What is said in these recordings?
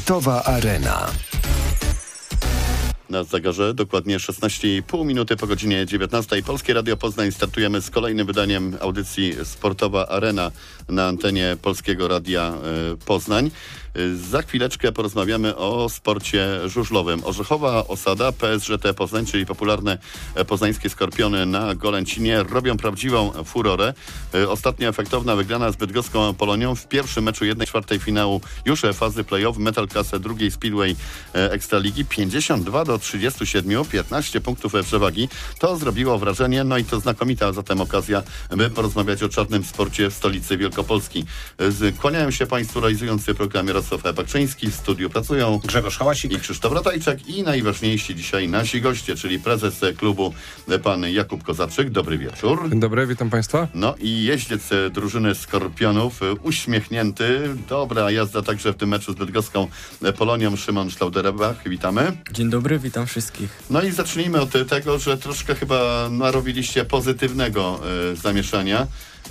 Sportowa Arena. Na zegarze dokładnie 16,5 minuty po godzinie 19. Polskie Radio Poznań startujemy z kolejnym wydaniem audycji Sportowa Arena na antenie Polskiego Radia Poznań. Za chwileczkę porozmawiamy o sporcie żużlowym. Orzechowa Osada, PSŻT Poznań, czyli popularne poznańskie Skorpiony na Golęcinie, robią prawdziwą furorę. Ostatnia efektowna wygrana z bydgoską Polonią w pierwszym meczu 1/4 finału już fazy play-off Metal Klasę drugiej Speedway Ekstraligi 52-37, 15 punktów przewagi. To zrobiło wrażenie, no i to znakomita zatem okazja, by porozmawiać o czarnym sporcie w stolicy Wielkopolski. Kłaniają się Państwu realizujący program Jarosław Baczyński. W studiu pracują Grzegorz Hałasik i Krzysztof Ratajczak i najważniejsi dzisiaj nasi goście, czyli prezes klubu pan Jakub Kozaczyk. Dobry wieczór. Dzień dobry, witam Państwa. No i jeździec drużyny Skorpionów, uśmiechnięty, dobra jazda także w tym meczu z bydgoską Polonią, Szymon Szlauderbach. Witamy. Dzień dobry, witam wszystkich. No i zacznijmy od tego, że troszkę chyba narobiliście pozytywnego zamieszania.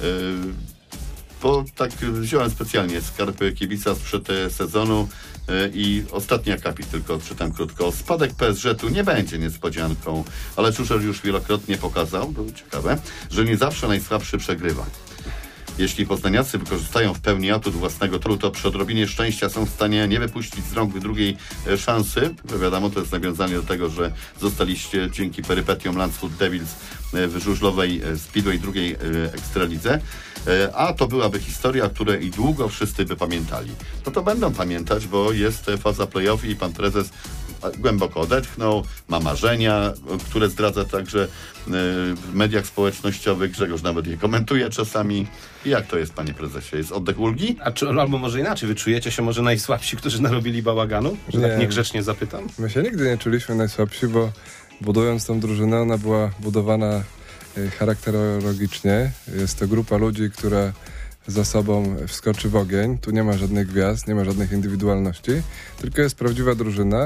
Bo tak wziąłem specjalnie skarpy kibica sprzed sezonu i ostatni akapit tylko czytam krótko. Spadek PSG-u nie będzie niespodzianką, ale Czuszel już wielokrotnie pokazał, było ciekawe, że nie zawsze najsłabszy przegrywa. Jeśli poznaniacy wykorzystają w pełni atut własnego toru, to przy odrobinie szczęścia są w stanie nie wypuścić z rąk drugiej szansy. Wiadomo, to jest nawiązanie do tego, że zostaliście dzięki perypetiom Landshut Devils w żużlowej Speedway drugiej Ekstralidze. A to byłaby historia, której i długo wszyscy by pamiętali. No to będą pamiętać, bo jest faza play-off i pan prezes głęboko odetchnął, ma marzenia, które zdradza także w mediach społecznościowych. Grzegorz nawet je komentuje czasami. Jak to jest, panie prezesie? Jest oddech ulgi? Albo może inaczej, wy czujecie się może najsłabsi, którzy narobili bałaganu? Że nie, tak niegrzecznie zapytam? My się nigdy nie czuliśmy najsłabsi, bo budując tą drużynę, ona była budowana charakterologicznie. Jest to grupa ludzi, która za sobą wskoczy w ogień. Tu nie ma żadnych gwiazd, nie ma żadnych indywidualności, tylko jest prawdziwa drużyna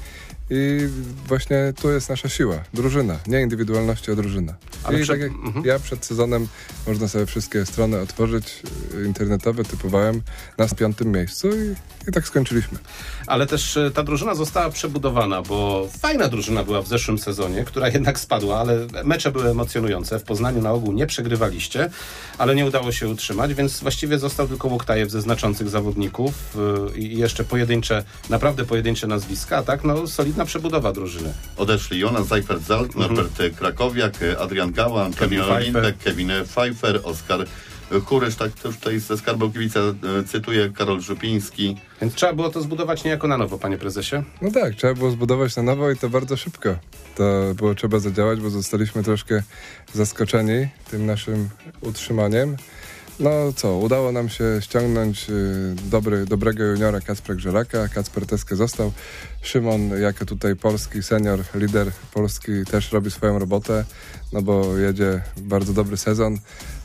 i właśnie tu jest nasza siła. Drużyna, nie indywidualności, a drużyna. I tak jak ja przed sezonem, można sobie wszystkie strony otworzyć, internetowe typowałem na 5. miejscu i tak skończyliśmy. Ale też ta drużyna została przebudowana, bo fajna drużyna była w zeszłym sezonie, która jednak spadła, ale mecze były emocjonujące. W Poznaniu na ogół nie przegrywaliście, ale nie udało się utrzymać, więc właściwie został tylko Łoktajew ze znaczących zawodników i jeszcze naprawdę pojedyncze nazwiska, tak? No solidna przebudowa drużyny. Odeszli Jonas Seifert-Zalt, Norbert Krakowiak, Adrian Gała, Kamil Lindek, Kevin Pfeiffer, Oskar Kurysz, tak to już tutaj ze Skarbą Kibica cytuję, Karol Żupiński. Więc trzeba było to zbudować niejako na nowo, panie prezesie? No tak, trzeba było zbudować na nowo i to bardzo szybko. To było trzeba zadziałać, bo zostaliśmy troszkę zaskoczeni tym naszym utrzymaniem. No co, udało nam się ściągnąć dobrego juniora Kacpra Grzelaka. Kacper Teskę został. Szymon, jako tutaj polski senior, lider Polski, też robi swoją robotę, no bo jedzie bardzo dobry sezon.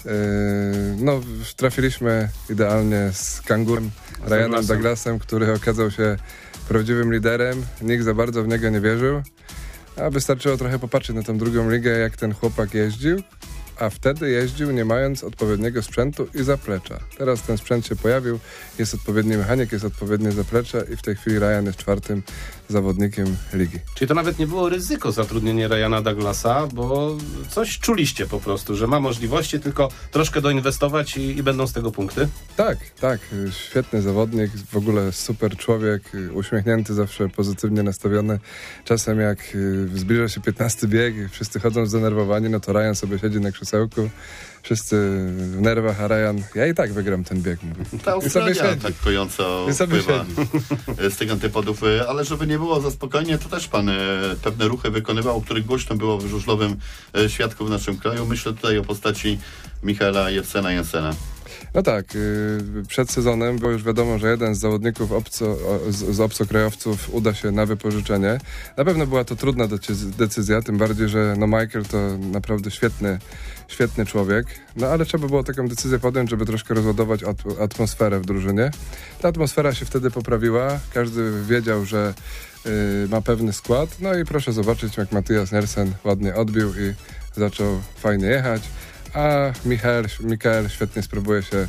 No, trafiliśmy idealnie z Kangurem, Ryanem Douglasem, który okazał się prawdziwym liderem. Nikt za bardzo w niego nie wierzył, a wystarczyło trochę popatrzeć na tę drugą ligę, jak ten chłopak jeździł. A wtedy jeździł nie mając odpowiedniego sprzętu i zaplecza. Teraz ten sprzęt się pojawił, jest odpowiedni mechanik, jest odpowiednie zaplecze i w tej chwili Ryan jest 4. zawodnikiem ligi. Czyli to nawet nie było ryzyko zatrudnienie Ryana Douglasa, bo coś czuliście po prostu, że ma możliwości, tylko troszkę doinwestować i będą z tego punkty? Tak. Świetny zawodnik, w ogóle super człowiek, uśmiechnięty, zawsze pozytywnie nastawiony. Czasem jak zbliża się 15 bieg i wszyscy chodzą zdenerwowani, no to Ryan sobie siedzi na krzesełku, wszyscy w nerwach, a Ryan, ja i tak wygram ten bieg. Ta Australia tak kojąco wpływa z tych antypodów, ale żeby nie było za spokojnie, to też pan pewne ruchy wykonywał, o których głośno było w żużlowym świadku w naszym kraju. Myślę tutaj o postaci Michaela Jensena. No tak, przed sezonem było już wiadomo, że jeden z zawodników z obcokrajowców uda się na wypożyczenie. Na pewno była to trudna decyzja, tym bardziej, że Michael to naprawdę świetny człowiek. No ale trzeba było taką decyzję podjąć, żeby troszkę rozładować atmosferę w drużynie. Ta atmosfera się wtedy poprawiła, każdy wiedział, że ma pewny skład. No i proszę zobaczyć, jak Mathias Nersen ładnie odbił i zaczął fajnie jechać. A Mikael świetnie spróbuje się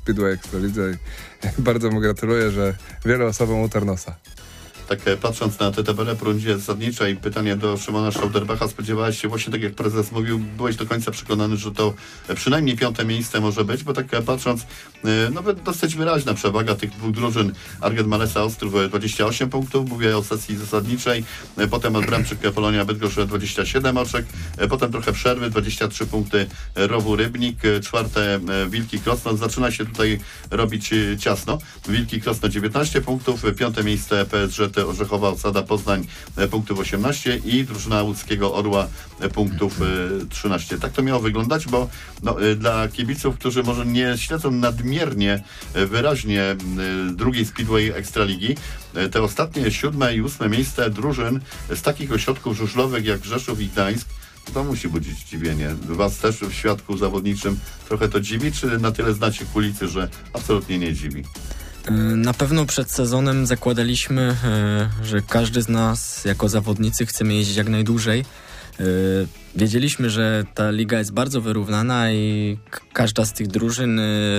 Speedway Ekstralidze i bardzo mu gratuluję, że wielu osobom utarł nosa. Tak patrząc na tę tabelę po rundzie zasadniczej, pytanie do Szymona Stauderbacha, spodziewałeś się właśnie, tak jak prezes mówił, byłeś do końca przekonany, że to przynajmniej 5. miejsce może być, bo tak patrząc, dosyć wyraźna przewaga tych dwóch drużyn. Arget Malesa Ostrów 28 punktów, mówię o sesji zasadniczej, potem Odbramczyk Polonia Bydgoszcz 27 oczek, potem trochę przerwy, 23 punkty Rowu Rybnik, 4. Wilki Krosno, zaczyna się tutaj robić ciasno. Wilki Krosno 19 punktów, 5. miejsce PSG Orzechowa Osada Poznań punktów 18 i drużyna łódzkiego Orła punktów 13. Tak to miało wyglądać, bo dla kibiców, którzy może nie śledzą nadmiernie wyraźnie drugiej Speedway Ekstraligi, te ostatnie 7. i 8. miejsce drużyn z takich ośrodków żużlowych jak Rzeszów i Gdańsk, to musi budzić zdziwienie. Was też w świadku zawodniczym trochę to dziwi, czy na tyle znacie kulisy, że absolutnie nie dziwi? Na pewno przed sezonem zakładaliśmy, że każdy z nas jako zawodnicy chcemy jeździć jak najdłużej. Wiedzieliśmy, że ta liga jest bardzo wyrównana i każda z tych drużyn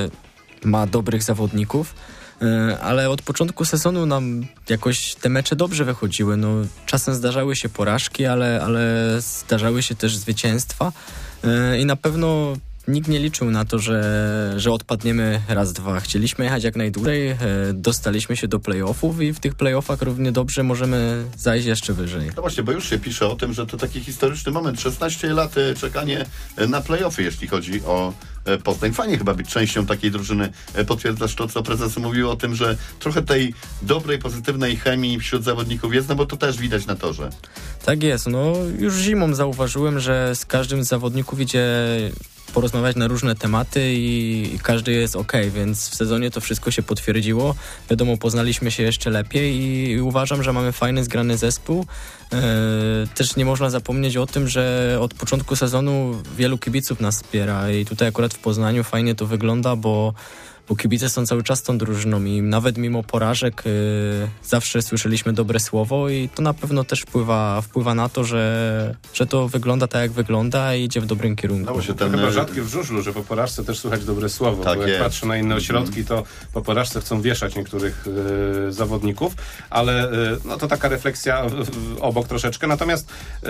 ma dobrych zawodników, ale od początku sezonu nam jakoś te mecze dobrze wychodziły. Czasem zdarzały się porażki, ale zdarzały się też zwycięstwa i na pewno nikt nie liczył na to, że odpadniemy raz, dwa. Chcieliśmy jechać jak najdłużej, dostaliśmy się do play-offów i w tych play-offach równie dobrze możemy zajść jeszcze wyżej. No właśnie, bo już się pisze o tym, że to taki historyczny moment, 16 lat czekanie na play-offy, jeśli chodzi o Poznań. Fajnie chyba być częścią takiej drużyny. Potwierdzasz to, co prezes mówił o tym, że trochę tej dobrej, pozytywnej chemii wśród zawodników jest, bo to też widać na torze. Tak jest. Już zimą zauważyłem, że z każdym z zawodników idzie porozmawiać na różne tematy i każdy jest okej, więc w sezonie to wszystko się potwierdziło. Wiadomo, poznaliśmy się jeszcze lepiej i uważam, że mamy fajny, zgrany zespół. Też nie można zapomnieć o tym, że od początku sezonu wielu kibiców nas wspiera i tutaj akurat w Poznaniu fajnie to wygląda, bo kibice są cały czas tą drużyną i nawet mimo porażek zawsze słyszeliśmy dobre słowo i to na pewno też wpływa na to, że to wygląda tak, jak wygląda i idzie w dobrym kierunku. No, to chyba rzadkie w żużlu, że po porażce też słychać dobre słowo, tak, bo jak patrzę na inne ośrodki, to po porażce chcą wieszać niektórych zawodników, ale to taka refleksja obok troszeczkę. Natomiast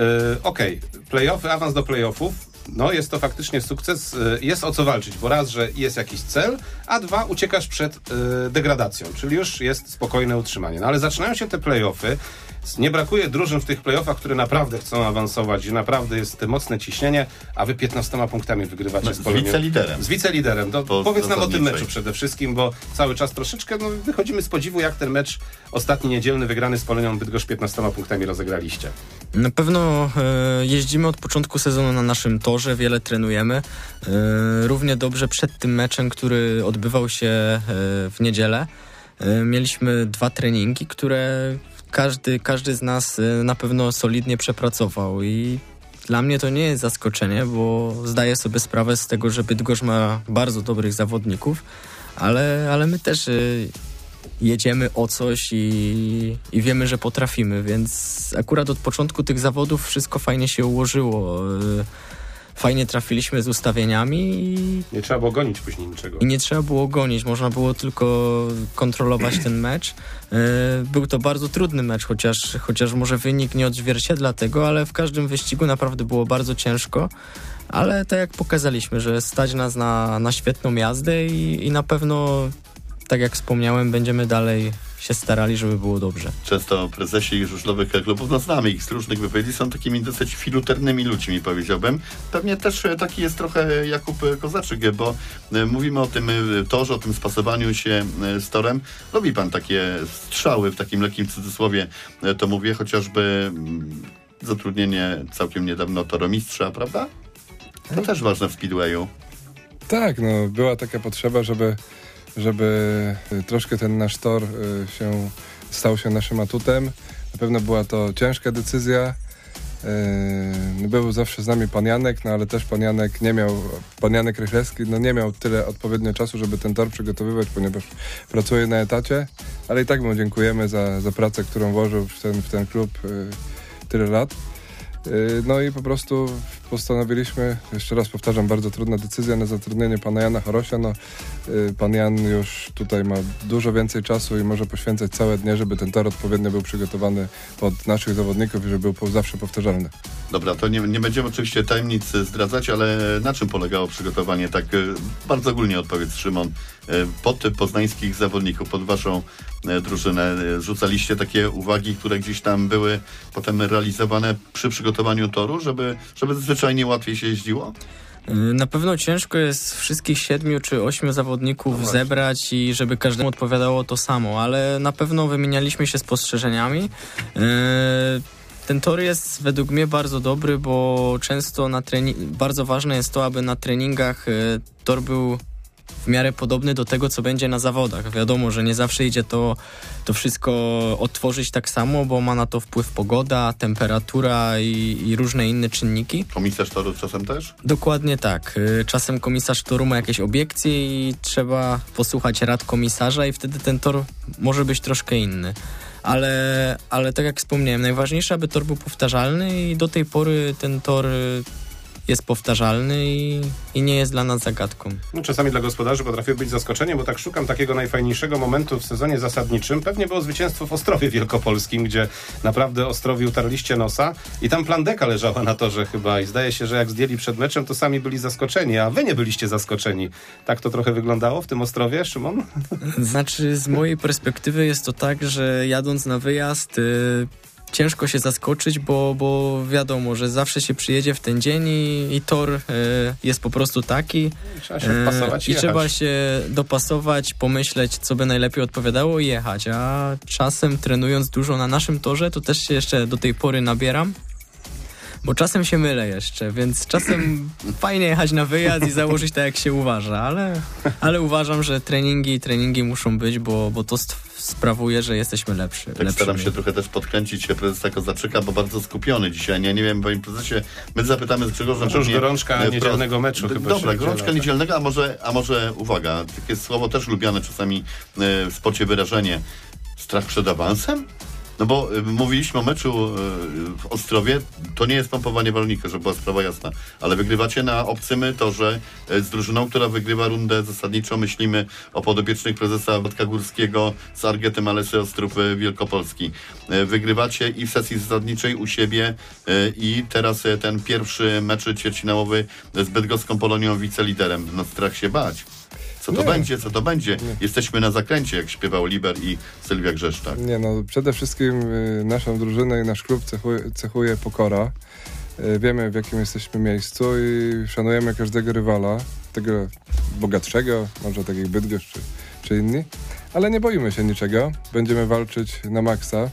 play-offy, awans do play-offów, jest to faktycznie sukces, jest o co walczyć, bo raz, że jest jakiś cel, a dwa, uciekasz przed degradacją, czyli już jest spokojne utrzymanie. Ale zaczynają się te play-offy, nie brakuje drużyn w tych play-offach, które naprawdę chcą awansować i naprawdę jest mocne ciśnienie, a wy 15 punktami wygrywacie z Polonią. Z wiceliderem. Powiedz nam o tym meczu przede wszystkim, bo cały czas troszeczkę wychodzimy z podziwu, jak ten mecz ostatni niedzielny wygrany z Polonią Bydgoszcz 15 punktami rozegraliście. Na pewno jeździmy od początku sezonu na naszym torze, wiele trenujemy. Równie dobrze przed tym meczem, który odbywał się w niedzielę. Mieliśmy 2 treningi, które każdy z nas na pewno solidnie przepracował i dla mnie to nie jest zaskoczenie, bo zdaję sobie sprawę z tego, że Bydgoszcz ma bardzo dobrych zawodników, ale my też jedziemy o coś i wiemy, że potrafimy, więc akurat od początku tych zawodów wszystko fajnie się ułożyło. Fajnie trafiliśmy z ustawieniami i nie trzeba było gonić później niczego. I nie trzeba było gonić, można było tylko kontrolować ten mecz. Był to bardzo trudny mecz, chociaż może wynik nie odzwierciedla tego, ale w każdym wyścigu naprawdę było bardzo ciężko. Ale tak jak pokazaliśmy, że stać nas na świetną jazdę i na pewno, tak jak wspomniałem, będziemy dalej się starali, żeby było dobrze. Często prezesi żużlowych klubów, znamy ich z różnych wypowiedzi, są takimi dosyć filuternymi ludźmi, powiedziałbym. Pewnie też taki jest trochę Jakub Kozaczyk, bo mówimy o tym torze, o tym spasowaniu się z torem. Lubi pan takie strzały, w takim lekkim cudzysłowie to mówię, chociażby zatrudnienie całkiem niedawno toromistrza, prawda? To też ważne w Speedwayu. Tak, była taka potrzeba, żeby troszkę ten nasz tor stał się naszym atutem. Na pewno była to ciężka decyzja. Był zawsze z nami pan Janek, ale też pan Janek Rychlewski nie miał tyle odpowiednio czasu, żeby ten tor przygotowywać, ponieważ pracuje na etacie, ale i tak mu dziękujemy za pracę, którą włożył w ten klub tyle lat. No i po prostu postanowiliśmy, jeszcze raz powtarzam, bardzo trudna decyzja na zatrudnienie pana Jana Chorosia. Pan Jan już tutaj ma dużo więcej czasu i może poświęcać całe dnie, żeby ten tor odpowiednio był przygotowany pod naszych zawodników i żeby był zawsze powtarzalny. Dobra, to nie będziemy oczywiście tajemnic zdradzać, ale na czym polegało przygotowanie? Tak bardzo ogólnie odpowiedz, Szymon. Pod poznańskich zawodników, pod waszą drużynę rzucaliście takie uwagi, które gdzieś tam były potem realizowane przy przygotowaniu toru, żeby zwyczajnie łatwiej się jeździło? Na pewno ciężko jest wszystkich 7 czy 8 zawodników zebrać i żeby każdemu odpowiadało to samo, ale na pewno wymienialiśmy się spostrzeżeniami. Ten tor jest według mnie bardzo dobry, bo często bardzo ważne jest to, aby na treningach tor był w miarę podobny do tego, co będzie na zawodach. Wiadomo, że nie zawsze idzie to wszystko odtworzyć tak samo, bo ma na to wpływ pogoda, temperatura i różne inne czynniki. Komisarz toru czasem też? Dokładnie tak. Czasem komisarz toru ma jakieś obiekcje i trzeba posłuchać rad komisarza i wtedy ten tor może być troszkę inny. Ale tak jak wspomniałem, najważniejsze, aby tor był powtarzalny i do tej pory ten tor jest powtarzalny i nie jest dla nas zagadką. No, czasami dla gospodarzy potrafi być zaskoczeniem, bo tak szukam takiego najfajniejszego momentu w sezonie zasadniczym. Pewnie było zwycięstwo w Ostrowie Wielkopolskim, gdzie naprawdę Ostrowi utarliście nosa i tam plandeka leżała na torze chyba i zdaje się, że jak zdjęli przed meczem, to sami byli zaskoczeni, a wy nie byliście zaskoczeni. Tak to trochę wyglądało w tym Ostrowie, Szymon? Znaczy, z mojej perspektywy jest to tak, że jadąc na wyjazd ciężko się zaskoczyć, bo wiadomo, że zawsze się przyjedzie w ten dzień i tor jest po prostu taki. Trzeba się wpasować i trzeba się dopasować, pomyśleć, co by najlepiej odpowiadało i jechać. A czasem trenując dużo na naszym torze, to też się jeszcze do tej pory nabieram. Bo czasem się mylę jeszcze, więc czasem fajnie jechać na wyjazd i założyć tak, jak się uważa, ale uważam, że treningi muszą być, bo to sprawuje, że jesteśmy lepsi. Tak staram się trochę też podkręcić prezesa Kozaczyka, bo bardzo skupiony dzisiaj. Ja nie wiem, panie prezesie, my zapytamy z Grzegorzem... To już gorączka niedzielnego meczu chyba. Dobra, gorączka niedzielnego, a może, uwaga, takie słowo też lubiane czasami w sporcie wyrażenie, strach przed awansem? No bo mówiliśmy o meczu w Ostrowie, to nie jest pompowanie balnika, żeby była sprawa jasna, ale wygrywacie na obcym torze z drużyną, która wygrywa rundę zasadniczą. Myślimy o podopiecznych prezesa Władka Górskiego z Argetem Alesy Ostrów Wielkopolski. Wygrywacie i w sesji zasadniczej u siebie i teraz ten pierwszy mecz ćwierćfinałowy z bydgoską Polonią wiceliderem. No strach się bać. Co to będzie? Nie. Jesteśmy na zakręcie, jak śpiewał Liber i Sylwia Grzeszczak. Nie, no przede wszystkim naszą drużynę i nasz klub cechuje pokora. Wiemy, w jakim jesteśmy miejscu i szanujemy każdego rywala, tego bogatszego, może tak jak Bydgoszcz czy inni, ale nie boimy się niczego. Będziemy walczyć na maksa.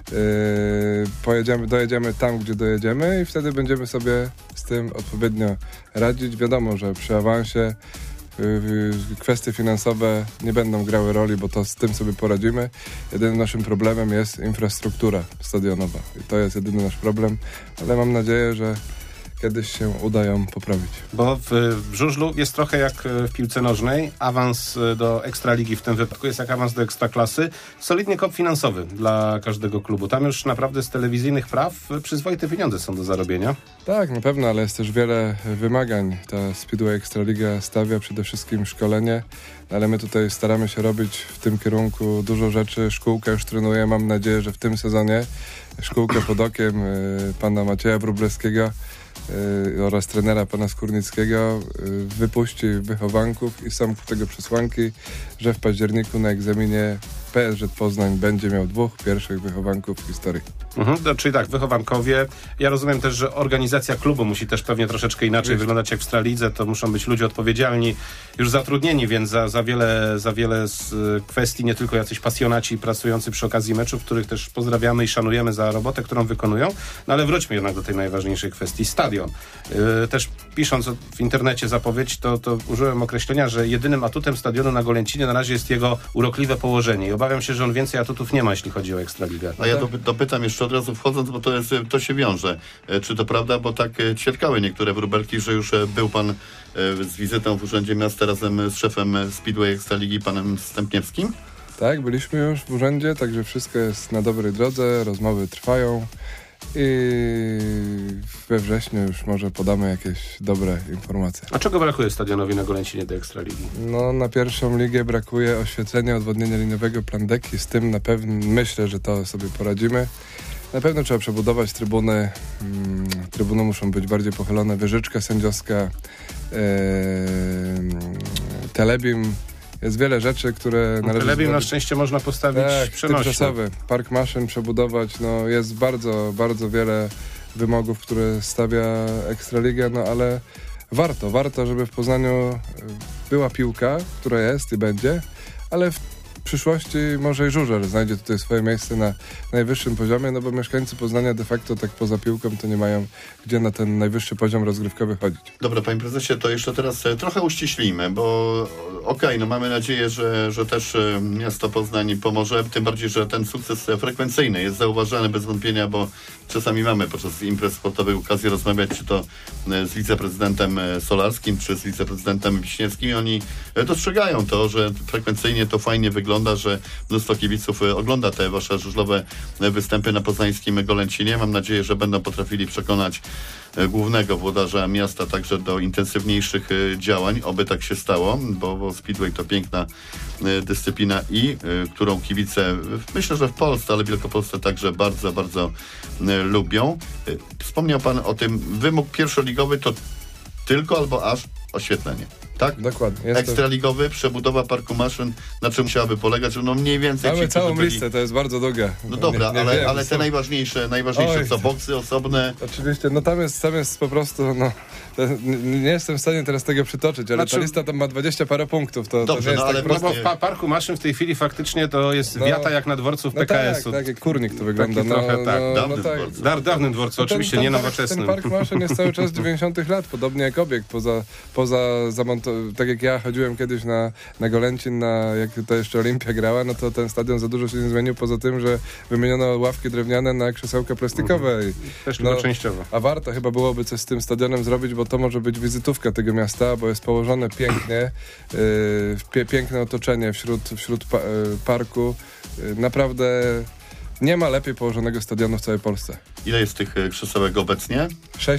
Dojedziemy tam, gdzie dojedziemy i wtedy będziemy sobie z tym odpowiednio radzić. Wiadomo, że przy awansie kwestie finansowe nie będą grały roli, bo to z tym sobie poradzimy. Jedynym naszym problemem jest infrastruktura stadionowa. I to jest jedyny nasz problem, ale mam nadzieję, że kiedyś się uda ją poprawić. Bo w żużlu jest trochę jak w piłce nożnej. Awans do Ekstraligi w tym wypadku jest jak awans do Ekstraklasy. Solidnie kop finansowy dla każdego klubu. Tam już naprawdę z telewizyjnych praw przyzwoite pieniądze są do zarobienia. Tak, na pewno, ale jest też wiele wymagań. Ta Speedway Ekstraliga stawia przede wszystkim szkolenie, ale my tutaj staramy się robić w tym kierunku dużo rzeczy. Szkółka już trenuje. Mam nadzieję, że w tym sezonie szkółkę pod okiem pana Macieja Wróblewskiego oraz trenera pana Skórnickiego wypuści wychowanków i są ku tego przesłanki, że w październiku na egzaminie PSŻ Poznań będzie miał 2 pierwszych wychowanków w historii. Czyli tak, wychowankowie. Ja rozumiem też, że organizacja klubu musi też pewnie troszeczkę inaczej wyglądać jak w Ekstralidze. To muszą być ludzie odpowiedzialni, już zatrudnieni, więc za wiele z kwestii, nie tylko jacyś pasjonaci pracujący przy okazji meczów, których też pozdrawiamy i szanujemy za robotę, którą wykonują. No ale wróćmy jednak do tej najważniejszej kwestii. Stadion. Też pisząc w internecie zapowiedź, to użyłem określenia, że jedynym atutem stadionu na Golęcinie na razie jest jego urokliwe położenie. I obawiam się, że on więcej atutów nie ma, jeśli chodzi o Ekstraligę. A ja dopytam jeszcze od razu wchodząc, bo to się wiąże. Czy to prawda, bo tak ćwierkały niektóre wróbelki, że już był pan z wizytą w Urzędzie Miasta razem z szefem Speedway Ekstraligi, panem Stępniewskim? Tak, byliśmy już w urzędzie, także wszystko jest na dobrej drodze, rozmowy trwają i we wrześniu już może podamy jakieś dobre informacje. A czego brakuje stadionowi na Golęcinie do Ekstraligi? No, na pierwszą ligę brakuje oświetlenia, odwodnienia liniowego, plan deki. Z tym na pewno myślę, że to sobie poradzimy. Na pewno trzeba przebudować trybuny. Trybuny muszą być bardziej pochylone. Wieżyczka sędziowska, telebim. Jest wiele rzeczy, które należy Telebim na szczęście można postawić przenośny. tymczasowy. Park maszyn przebudować. No, jest bardzo, bardzo wiele wymogów, które stawia Ekstraliga, no ale warto, żeby w Poznaniu była piłka, która jest i będzie, ale w przyszłości może i żużel znajdzie tutaj swoje miejsce na najwyższym poziomie, no bo mieszkańcy Poznania de facto tak poza piłką to nie mają gdzie na ten najwyższy poziom rozgrywkowy chodzić. Dobra, panie prezesie, to jeszcze teraz trochę uściślimy, bo no mamy nadzieję, że też miasto Poznań pomoże, tym bardziej, że ten sukces frekwencyjny jest zauważany bez wątpienia, bo czasami mamy podczas imprez sportowych okazję rozmawiać, czy to z wiceprezydentem Solarskim, czy z wiceprezydentem Wiśniewskim i oni dostrzegają to, że frekwencyjnie to fajnie wygląda, że mnóstwo kibiców ogląda te wasze żużlowe występy na poznańskim Golęcinie. Mam nadzieję, że będą potrafili przekonać głównego włodarza miasta także do intensywniejszych działań. Oby tak się stało, bo Speedway to piękna dyscyplina i którą kibice, myślę, że w Polsce, ale w Wielkopolsce także bardzo, bardzo lubią. Wspomniał pan o tym, wymóg pierwszoligowy to tylko albo aż oświetlenie. Tak? Dokładnie. Ekstraligowy, przebudowa parku maszyn, na czym musiałaby polegać? No mniej więcej... Mamy całą listę, to jest bardzo długa. No dobra, ale te najważniejsze co boksy osobne... Oczywiście, no tam jest po prostu, nie jestem w stanie teraz tego przytoczyć, ale ta lista tam ma 20 parę punktów. Dobrze, to ale bo w parku maszyn w tej chwili faktycznie to jest wiata jak na dworcu w PKS-u. Tak, jak kurnik to wygląda. Dawnym dworcu, oczywiście, nie nowoczesnym. Ten park maszyn jest cały czas 90 lat, podobnie jak obiekt, tak jak ja chodziłem kiedyś na Golęcin, jak to jeszcze Olimpia grała, no to ten stadion za dużo się nie zmienił, poza tym, że wymieniono ławki drewniane na krzesełka plastikowe. Też tylko częściowo. A warto chyba byłoby coś z tym stadionem zrobić, bo to może być wizytówka tego miasta, bo jest położone pięknie, piękne otoczenie wśród parku. Naprawdę nie ma lepiej położonego stadionu w całej Polsce. Ile jest tych krzesełek obecnie?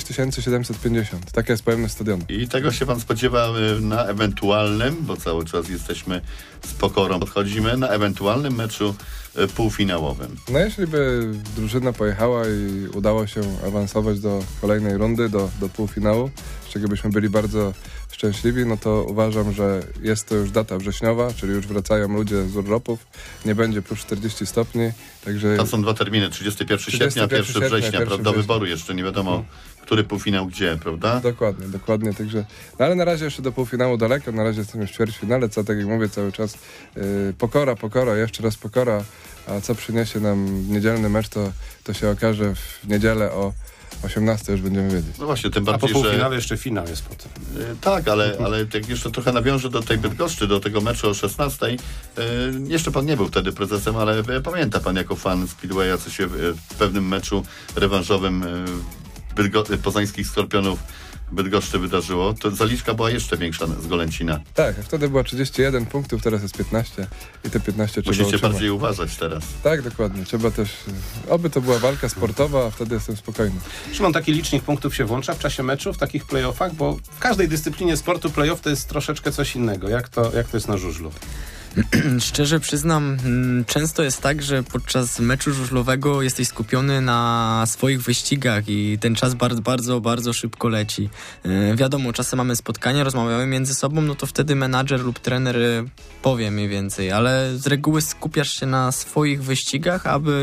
6750. Taka jest pojemność stadionu. I tego się pan spodziewa na ewentualnym, bo cały czas jesteśmy z pokorą, podchodzimy, na ewentualnym meczu półfinałowym. No jeśli by drużyna pojechała i udało się awansować do kolejnej rundy, do półfinału, z czego byśmy byli bardzo szczęśliwi, no to uważam, że jest to już data wrześniowa, czyli już wracają ludzie z urlopów, nie będzie plus 40 stopni, także... Tam są dwa terminy, 31 sierpnia, 1 września, prawda, wyboru jeszcze nie wiadomo, który półfinał gdzie, prawda? Dokładnie, także... No ale na razie jeszcze do półfinału daleko, na razie jesteśmy w ćwierćfinale, co tak jak mówię cały czas, pokora, jeszcze raz pokora, a co przyniesie nam niedzielny mecz, to się okaże w niedzielę o 18 już będziemy wiedzieć. No właśnie, tym bardziej, a po półfinale jeszcze finał jest potem. Tak, ale jak jeszcze trochę nawiążę do tej Bydgoszczy, do tego meczu o 16. Jeszcze pan nie był wtedy prezesem, ale pamięta pan jako fan Speedwaya, co się w pewnym meczu rewanżowym poznańskich Skorpionów Bydgoszczy wydarzyło. To zaliczka była jeszcze większa z Golęcina. Tak, wtedy była 31 punktów, teraz jest 15 i te 15 trzeba Musicie bardziej uważać teraz. Tak, dokładnie. Trzeba też, oby to była walka sportowa, a wtedy jestem spokojny. Szymon, taki licznik punktów się włącza w czasie meczu, w takich play-offach? Bo w każdej dyscyplinie sportu play-off to jest troszeczkę coś innego. Jak to jest na żużlu? Szczerze przyznam, często jest tak, że podczas meczu żużlowego jesteś skupiony na swoich wyścigach i ten czas bardzo szybko leci. Wiadomo, czasem mamy spotkania, rozmawiamy między sobą, no to wtedy menadżer lub trener powie mniej więcej, ale z reguły skupiasz się na swoich wyścigach, aby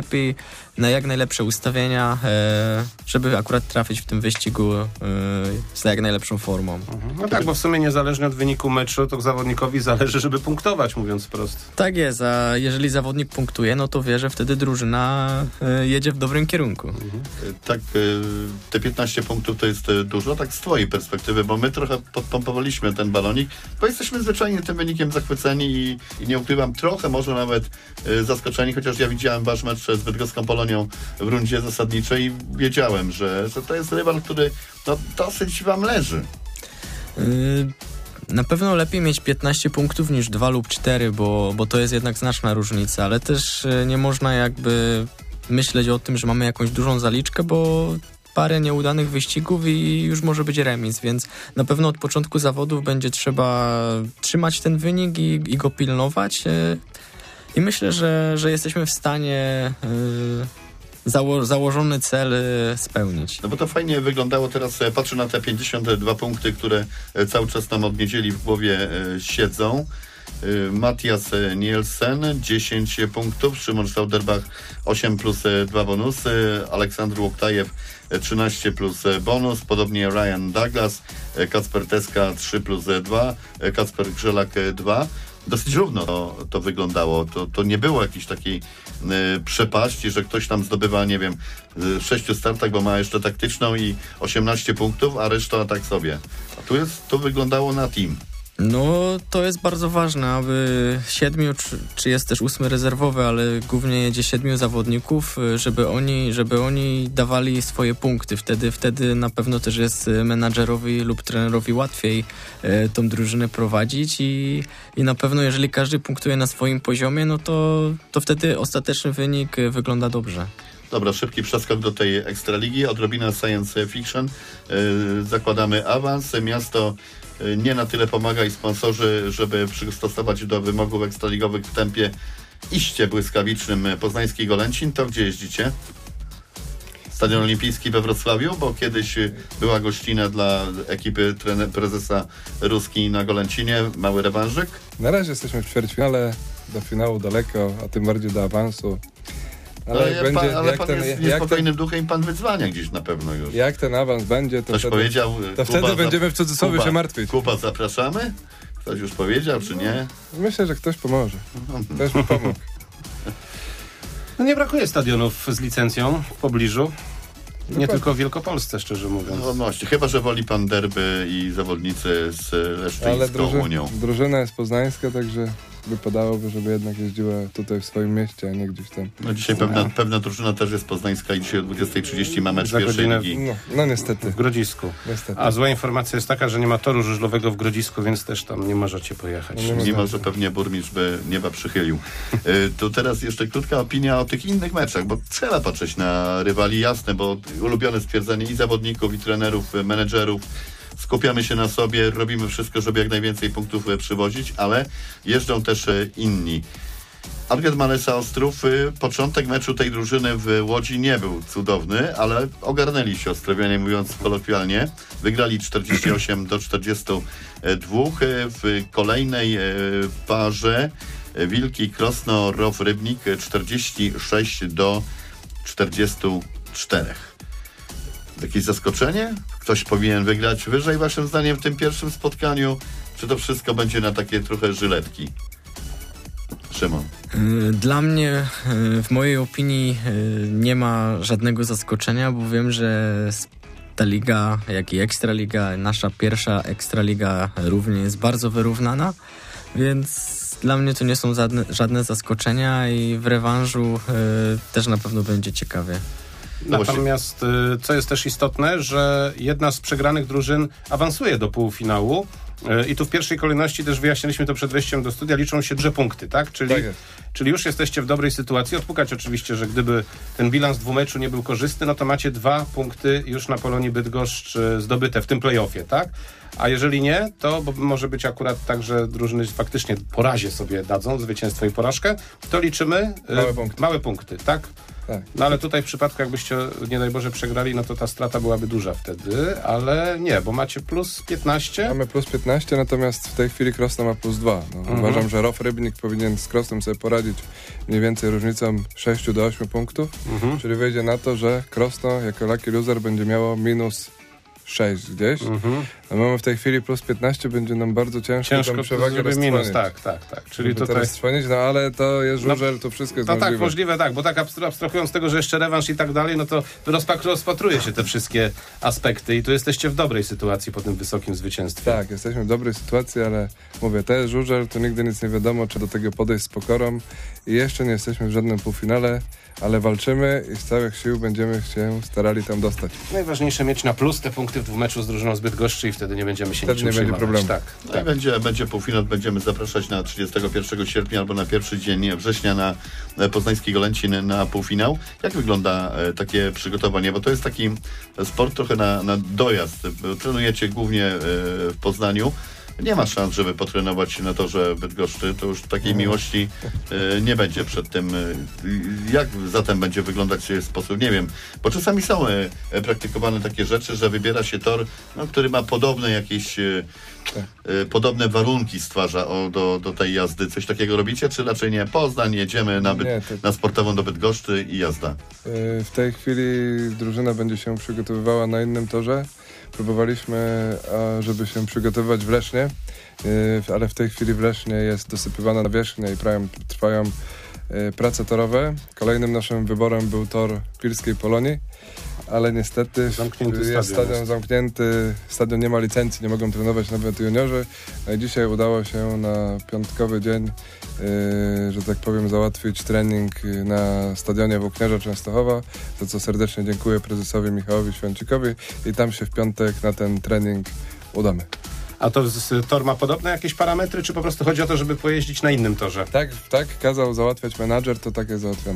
jak najlepsze ustawienia, żeby akurat trafić w tym wyścigu z jak najlepszą formą. No tak, bo w sumie niezależnie od wyniku meczu, to zawodnikowi zależy, żeby punktować, mówiąc prosto. Tak jest, a jeżeli zawodnik punktuje, no to wie, że wtedy drużyna jedzie w dobrym kierunku. Tak, te 15 punktów to jest dużo, tak z twojej perspektywy, bo my trochę podpompowaliśmy ten balonik, bo jesteśmy zwyczajnie tym wynikiem zachwyceni i nie ukrywam, trochę może nawet zaskoczeni, chociaż ja widziałem wasz mecz z Bydgoską Polonią w rundzie zasadniczej i wiedziałem, że to jest rywal, który dosyć wam leży. Na pewno lepiej mieć 15 punktów niż 2 lub 4, bo to jest jednak znaczna różnica, ale też nie można jakby myśleć o tym, że mamy jakąś dużą zaliczkę, bo parę nieudanych wyścigów i już może być remis, więc na pewno od początku zawodów będzie trzeba trzymać ten wynik i go pilnować. I myślę, że jesteśmy w stanie założony cel spełnić. No bo to fajnie wyglądało teraz, patrzę na te 52 punkty, które cały czas nam od niedzieli w głowie siedzą. Matthias Nielsen 10 punktów, Szymon Stauderbach 8 plus 2 bonusy, Aleksandr Łoktajew 13 plus bonus, podobnie Ryan Douglas, Kacper Teska 3 plus 2, Kacper Grzelak 2. Dosyć równo to wyglądało. To nie było jakiejś takiej przepaści, że ktoś tam zdobywa, nie wiem, w 6 startach, bo ma jeszcze taktyczną i 18 punktów, a reszta tak sobie. A tu wyglądało na team. No, to jest bardzo ważne, aby 7, czy jest też 8 rezerwowy, ale głównie jedzie 7 zawodników, żeby oni dawali swoje punkty. Wtedy na pewno też jest menadżerowi lub trenerowi łatwiej tą drużynę prowadzić i na pewno jeżeli każdy punktuje na swoim poziomie, no to wtedy ostateczny wynik wygląda dobrze. Dobra, szybki przeskok do tej Ekstraligi, odrobina science fiction. Zakładamy awans. Miasto nie na tyle pomaga i sponsorzy, żeby przystosować się do wymogów ekstraligowych w tempie iście błyskawicznym Poznański Golęcin. To gdzie jeździcie? Stadion Olimpijski we Wrocławiu, bo kiedyś była gościna dla ekipy prezesa Ruski na Golęcinie. Mały rewanżyk. Na razie jesteśmy w ćwierćfinale, do finału daleko, a tym bardziej do awansu. Ale pan jest niespokojnym duchem i pan wyzwania gdzieś na pewno już. Jak ten awans będzie, to wtedy będziemy w cudzysłowie się martwić. Kuba, zapraszamy? Ktoś już powiedział, czy nie? Myślę, że ktoś pomoże. Ktoś mi pomógł. No nie brakuje stadionów z licencją w pobliżu. Nie tylko w Wielkopolsce, szczerze mówiąc. No właśnie, chyba że woli pan derby i zawodnicy z Leszczyńską Unią. Drużyna jest poznańska, także wypadałoby, żeby jednak jeździła tutaj w swoim mieście, a nie gdzieś tam. No dzisiaj pewna drużyna też jest poznańska i dzisiaj o 20:30 ma mecz pierwszej ligi. No niestety. W Grodzisku. Niestety. A zła informacja jest taka, że nie ma toru żużlowego w Grodzisku, więc też tam nie możecie pojechać. Mimo, że pewnie burmistrz by nieba przychylił. To teraz jeszcze krótka opinia o tych innych meczach, bo trzeba patrzeć na rywali, jasne, bo ulubione stwierdzenie i zawodników, i trenerów, menedżerów. Skupiamy się na sobie, robimy wszystko, żeby jak najwięcej punktów przywozić, ale jeżdżą też inni. Alget Malesa Ostrów, początek meczu tej drużyny w Łodzi nie był cudowny, ale ogarnęli się, Ostrowianie mówiąc kolokwialnie. Wygrali 48-42. W kolejnej parze Wilki Krosno Row Rybnik 46-44. Jakieś zaskoczenie? Ktoś powinien wygrać wyżej waszym zdaniem w tym pierwszym spotkaniu? Czy to wszystko będzie na takie trochę żyletki? Szymon. Dla mnie, w mojej opinii, nie ma żadnego zaskoczenia, bo wiem, że ta liga, jak i Ekstraliga, nasza pierwsza Ekstraliga również jest bardzo wyrównana, więc dla mnie to nie są żadne zaskoczenia i w rewanżu też na pewno będzie ciekawie. Natomiast co jest też istotne, że jedna z przegranych drużyn awansuje do półfinału i tu w pierwszej kolejności też wyjaśniliśmy to przed wejściem do studia, liczą się 2 punkty, tak? Czyli już jesteście w dobrej sytuacji. Odpukać oczywiście, że gdyby ten bilans 2 meczu nie był korzystny, no to macie 2 punkty już na Polonii Bydgoszcz zdobyte w tym play-offie, tak? A jeżeli nie, to bo może być akurat tak, że drużyny faktycznie po razie sobie dadzą zwycięstwo i porażkę, to liczymy małe punkty, tak? Tak. No ale tutaj w przypadku, jakbyście, nie daj Boże, przegrali, no to ta strata byłaby duża wtedy, ale nie, bo macie plus 15. Mamy plus 15, natomiast w tej chwili Krosno ma plus 2. Uważam, że Row Rybnik powinien z Krosnem sobie poradzić mniej więcej różnicą 6 do 8 punktów, czyli wyjdzie na to, że Krosno jako lucky loser będzie miało minus 6 gdzieś. No mamy w tej chwili plus 15, będzie nam bardzo ciężko tą przewagę roztrwonić. Minus, tak. Czyli tutaj roztrwonić, no ale to jest żużel, to wszystko jest możliwe. Tak, możliwe, tak, bo tak abstrahując z tego, że jeszcze rewanż i tak dalej, no to rozpatruje się te wszystkie aspekty i tu jesteście w dobrej sytuacji po tym wysokim zwycięstwie. Tak, jesteśmy w dobrej sytuacji, ale mówię, to jest żużel, to nigdy nic nie wiadomo, czy do tego podejść z pokorą i jeszcze nie jesteśmy w żadnym półfinale, ale walczymy i z całych sił będziemy się starali tam dostać. Najważniejsze mieć na plus te punkty w dwumeczu z drużyną z Bydgoszczy i wtedy nie będziemy się Wtedy niczym nie będzie przejmować. problemu. Tak. Będzie półfinał, będziemy zapraszać na 31 sierpnia albo na pierwszy dzień września na poznański Golęcin na półfinał. Jak wygląda takie przygotowanie? Bo to jest taki sport trochę na dojazd. Trenujecie głównie w Poznaniu. Nie ma szans, żeby potrenować na torze Bydgoszczy. To już takiej miłości nie będzie przed tym. Jak zatem będzie wyglądać sposób? Nie wiem. Bo czasami są praktykowane takie rzeczy, że wybiera się tor, który ma podobne jakieś podobne warunki stwarza do tej jazdy. Coś takiego robicie, czy raczej nie? Poznań, jedziemy na sportową do Bydgoszczy i jazda. W tej chwili drużyna będzie się przygotowywała na innym torze. Próbowaliśmy, żeby się przygotowywać w Lesznie, ale w tej chwili w Lesznie jest dosypywana nawierzchnia i trwają prace torowe. Kolejnym naszym wyborem był tor Pilskiej Polonii, ale niestety jest stadion zamknięty, stadion nie ma licencji, nie mogą trenować nawet juniorzy. No i dzisiaj udało się na piątkowy dzień, że tak powiem, załatwić trening na stadionie Włókniarza Częstochowa, za co serdecznie dziękuję prezesowi Michałowi Świącikowi i tam się w piątek na ten trening udamy. A to tor ma podobne jakieś parametry, czy po prostu chodzi o to, żeby pojeździć na innym torze? Tak, kazał załatwiać menadżer, to tak jest załatwione.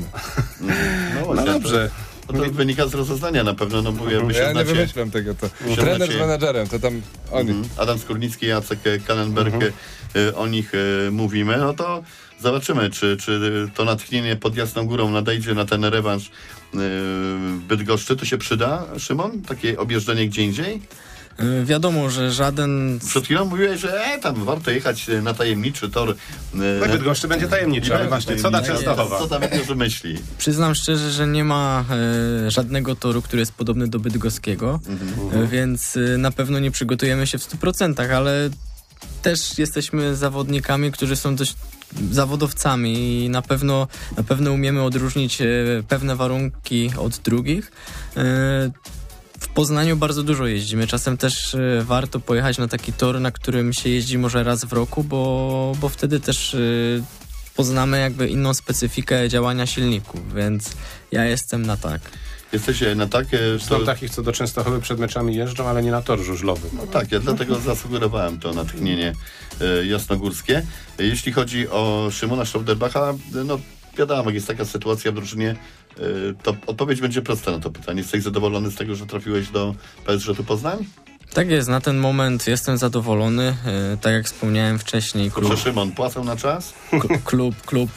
No dobrze. To wynika z rozeznania na pewno, bo ja nie wymyślam tego, to trener z menadżerem, to tam oni. Adam Skórnicki, Jacek Kallenberg, o nich mówimy, no to zobaczymy, czy to natchnienie pod Jasną Górą nadejdzie na ten rewanż w Bydgoszczy. To się przyda, Szymon? Takie objeżdżenie gdzie indziej? Wiadomo, że żaden... Przed chwilą mówiłeś, że tam warto jechać na tajemniczy tor. Na Bydgoszczy będzie tajemniczy, ale właśnie, co da Częstochowa? Co tam niektórzy myśli? Przyznam szczerze, że nie ma żadnego toru, który jest podobny do bydgoskiego, więc na pewno nie przygotujemy się w 100%, ale też jesteśmy zawodnikami, którzy są dość zawodowcami i na pewno umiemy odróżnić pewne warunki od drugich. W Poznaniu bardzo dużo jeździmy. Czasem też warto pojechać na taki tor, na którym się jeździ może raz w roku, bo wtedy też poznamy jakby inną specyfikę działania silników, więc ja jestem na tak. Jesteście na tak? Są takich, co do Częstochowy przed meczami jeżdżą, ale nie na tor żużlowy. No tak, ja dlatego zasugerowałem to natchnienie jasnogórskie. Jeśli chodzi o Szymona Stauderbacha, no wiadomo, jest taka sytuacja w drużynie, to odpowiedź będzie prosta na to pytanie. Jesteś zadowolony z tego, że trafiłeś do PSŻ-u Poznań? Tak jest, na ten moment jestem zadowolony. Tak jak wspomniałem wcześniej. Kurczę, Szymon, płacą na czas? Klub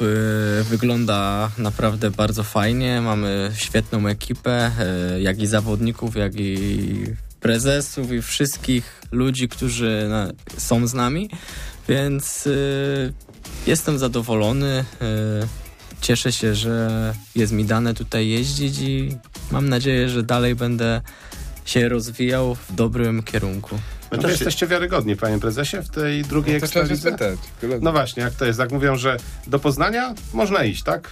wygląda naprawdę bardzo fajnie. Mamy świetną ekipę, jak i zawodników, jak i prezesów i wszystkich ludzi, którzy są z nami. Więc jestem zadowolony. Cieszę się, że jest mi dane tutaj jeździć i mam nadzieję, że dalej będę się rozwijał w dobrym kierunku. No jesteście wiarygodni, panie prezesie, w tej drugiej ekstralidze? No właśnie, jak to jest? Jak mówią, że do Poznania można iść, tak?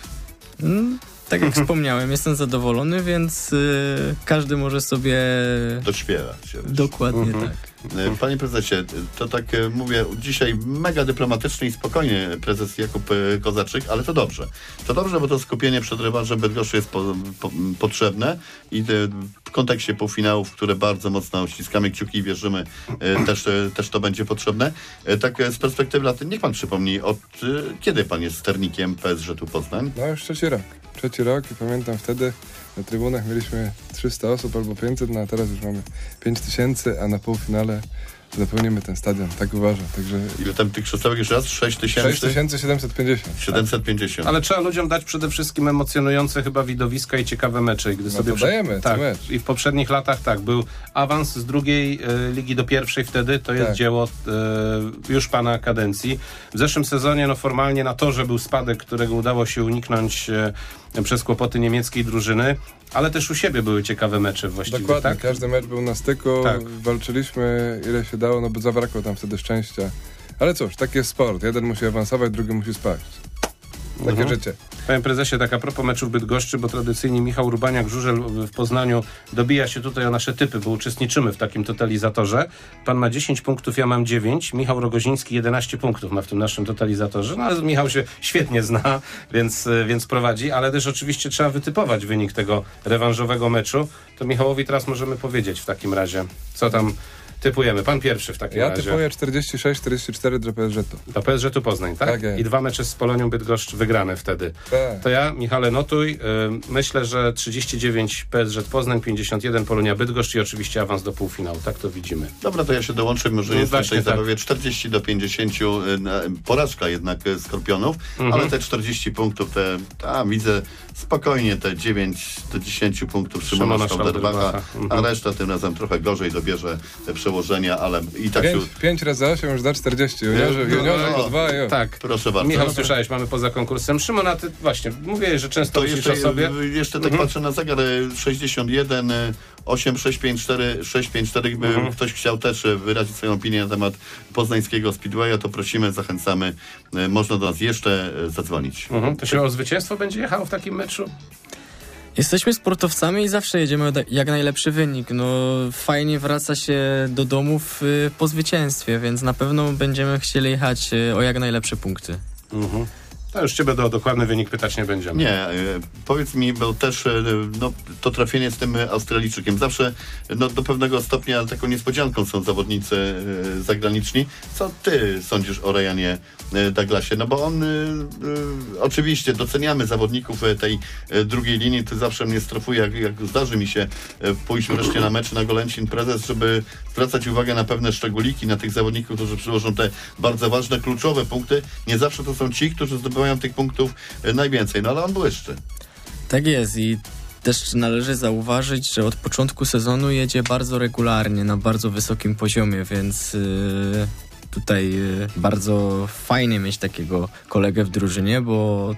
Tak jak wspomniałem, jestem zadowolony, więc każdy może sobie dośpiewać. Dokładnie tak. Panie prezesie, to tak mówię dzisiaj mega dyplomatycznie i spokojnie prezes Jakub Kozaczyk, ale to dobrze. To dobrze, bo to skupienie przed rewanżem Bydgoszczy jest potrzebne i w kontekście półfinałów, które bardzo mocno ściskamy kciuki i wierzymy, też to będzie potrzebne. Tak z perspektywy lat, niech pan przypomni, od kiedy pan jest sternikiem PSŻ-u Poznań? No już trzeci rok i pamiętam wtedy na trybunach mieliśmy 300 osób albo 500, no a teraz już mamy 5000, a na półfinale zapełnimy ten stadion, tak uważam. Także... Ile tam tych krzesełek jeszcze raz? 6000? 6750. 750. Ale trzeba ludziom dać przede wszystkim emocjonujące chyba widowiska i ciekawe mecze. I gdy sobie dajemy mecz. I w poprzednich latach był awans z drugiej ligi do pierwszej wtedy, to jest dzieło już pana kadencji. W zeszłym sezonie formalnie na torze był spadek, którego udało się uniknąć przez kłopoty niemieckiej drużyny, ale też u siebie były ciekawe mecze właściwie. Dokładnie, tak? Każdy mecz był na styku, walczyliśmy ile się dało, bo zabrakło tam wtedy szczęścia. Ale cóż, taki jest sport. Jeden musi awansować, drugi musi spaść. Takie życie. Panie prezesie, tak a propos meczów Bydgoszczy, bo tradycyjnie Michał Urbaniak-Żużel w Poznaniu dobija się tutaj o nasze typy, bo uczestniczymy w takim totalizatorze. Pan ma 10 punktów, ja mam 9. Michał Rogoziński 11 punktów ma w tym naszym totalizatorze. No ale Michał się świetnie zna, więc prowadzi, ale też oczywiście trzeba wytypować wynik tego rewanżowego meczu. To Michałowi teraz możemy powiedzieć w takim razie, co tam typujemy. Pan pierwszy w takim razie. Ja typuję 46-44 dla PSŻ-u. Do PSŻ-u Poznań, tak? Tak jest. I 2 mecze z Polonią Bydgoszcz wygrane wtedy. Tak. To ja, Michale, notuj. Myślę, że 39 PSG Poznań, 51 Polonia Bydgoszcz i oczywiście awans do półfinału. Tak to widzimy. Dobra, to ja się dołączę, może No jest właśnie, w tej tak. zabawie 40-50, porażka jednak Skorpionów, ale te 40 punktów, widzę spokojnie te 9-10 punktów Szymona Stauderbacha, a reszta tym razem trochę gorzej dobierze te przełożenia, ale i tak 5 razy 8 już da 40. Juniorzy po 2. Tak. Proszę bardzo. Michał, słyszałeś, mamy poza konkursem. Szymon, a ty właśnie mówiłeś, że często To myślisz o sobie. jeszcze tak patrzę na zegar, 61, 8, 6, 5, 4, 6, 5, 4. Gdyby ktoś chciał też wyrazić swoją opinię na temat poznańskiego Speedwaya, to prosimy, zachęcamy. Można do nas jeszcze zadzwonić. To się o zwycięstwo będzie jechało w takim meczu? Jesteśmy sportowcami i zawsze jedziemy jak najlepszy wynik. No, fajnie wraca się do domów po zwycięstwie, więc na pewno będziemy chcieli jechać o jak najlepsze punkty. To już ciebie do dokładny wynik pytać nie będziemy. Nie, powiedz mi, bo też to trafienie z tym Australijczykiem zawsze do pewnego stopnia taką niespodzianką są zawodnicy zagraniczni. Co ty sądzisz o Ryanie Douglasie? No bo on oczywiście doceniamy zawodników tej drugiej linii, ty zawsze mnie strofuje, jak zdarzy mi się pójść wreszcie na mecz na Golęcin Prezes, żeby zwracać uwagę na pewne szczególiki, na tych zawodników, którzy przyłożą te bardzo ważne, kluczowe punkty. Nie zawsze to są ci, którzy zdobywają tych punktów najwięcej, no ale on błyszczy. Tak jest i też należy zauważyć, że od początku sezonu jedzie bardzo regularnie, na bardzo wysokim poziomie, więc tutaj bardzo fajnie mieć takiego kolegę w drużynie, bo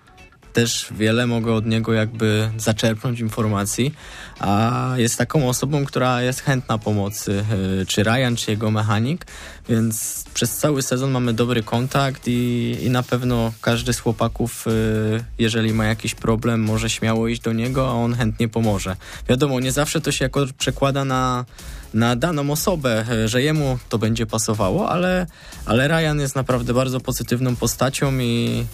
też wiele mogę od niego jakby zaczerpnąć informacji, a jest taką osobą, która jest chętna pomocy, czy Ryan, czy jego mechanik, więc przez cały sezon mamy dobry kontakt i na pewno każdy z chłopaków, jeżeli ma jakiś problem, może śmiało iść do niego, a on chętnie pomoże. Wiadomo, nie zawsze to się jako przekłada na daną osobę, że jemu to będzie pasowało, ale Ryan jest naprawdę bardzo pozytywną postacią i